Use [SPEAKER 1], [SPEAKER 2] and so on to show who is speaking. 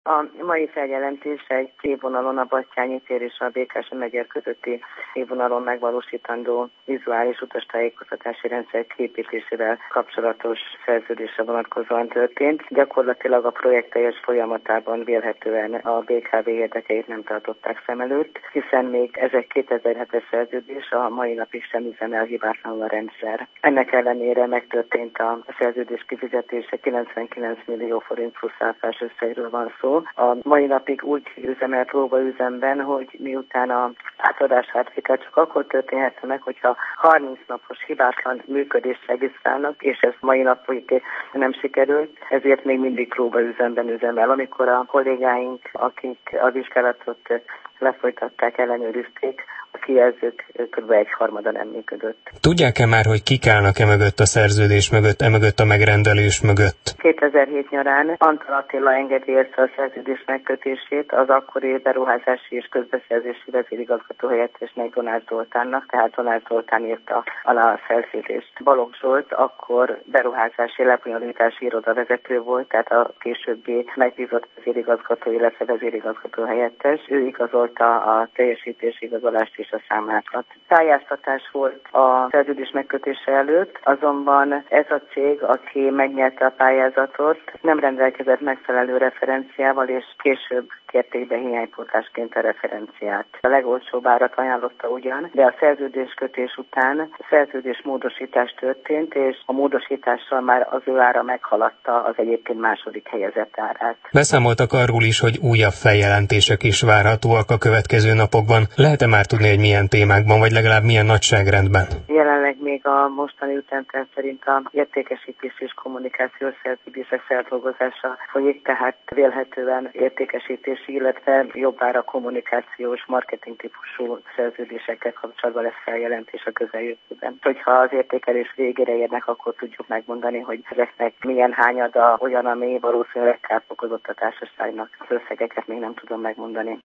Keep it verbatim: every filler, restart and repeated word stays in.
[SPEAKER 1] A mai feljelentés egy évvonalon a Batthyány tér és a Békási megyer közötti évvonalon megvalósítandó vizuális utastájékoztatási rendszer kiépítésével kapcsolatos szerződésre vonatkozóan történt. Gyakorlatilag a projekt teljes folyamatában vélhetően a bé ká vé érdekeit nem tartották szem előtt, hiszen még ez egy kétezer-hetes szerződés, a mai napig sem üzemel hibátlanul a rendszer. Ennek ellenére megtörtént a szerződés kifizetése, kilencvenkilenc millió forint plusz áfás összegről van szó. A mai napig úgy üzemel próbaüzemben, hogy miután a átadás átvétel csak akkor történhetne meg, hogyha harminc napos hibátlan működést regisztrálnak, és ez mai napig nem sikerült, ezért még mindig próbaüzemben üzemel. Amikor a kollégáink, akik a vizsgálatot lefolytatták, ellenőrizték, a kijelzők kb. egy harmada nem működött.
[SPEAKER 2] Tudják-e már, hogy kik állnak-e mögött a szerződés mögött, e mögött a megrendelés mögött?
[SPEAKER 1] kétezer-hét nyarán Antal Attila engedélyezte a szerződés megkötését az akkori beruházási és közbeszerzési vezérigazgató helyettesnek, Donát Zoltánnak, tehát Donát Zoltán írta alá a szerződést. Balogh Zsolt akkor beruházási lebonyolítási irodavezető volt, tehát a későbbi megbízott vezérigazgató, illetve vezérigazgató helyettes. Ő igazolta a teljesítési igazolást és a számlákat. Pályáztatás volt a szerződés megkötése előtt, azonban ez a cég, aki megnyerte a pályázatot, nem rendelkezett megfelelő referenciával, és később kérték be hiánypótlásként a referenciát. A legolcsóbb árat ajánlotta ugyan, de a szerződéskötés után a szerződés módosítás történt, és a módosítással már az ő ára meghaladta az egyébként második helyezett árát.
[SPEAKER 2] Beszámoltak arról is, hogy újabb feljelentések is várhatóak a következő napokban. Lehet-e már tudni, hogy milyen témákban, vagy legalább milyen nagyságrendben?
[SPEAKER 1] Jelenleg még a mostani ütemterv szerint a értékesítés és kommunikációs szerződések feldolgozása folyik, tehát vélhetően értékesítési, illetve jobbára kommunikációs, marketing típusú szerződésekkel kapcsolatban lesz feljelentés a közeljövőben. Hogyha az értékelés végére érnek, akkor tudjuk megmondani, hogy ezeknek milyen hányada olyan, ami valószínűleg kárt okozott a társaságnak. Az összegeket még nem tudom megmondani.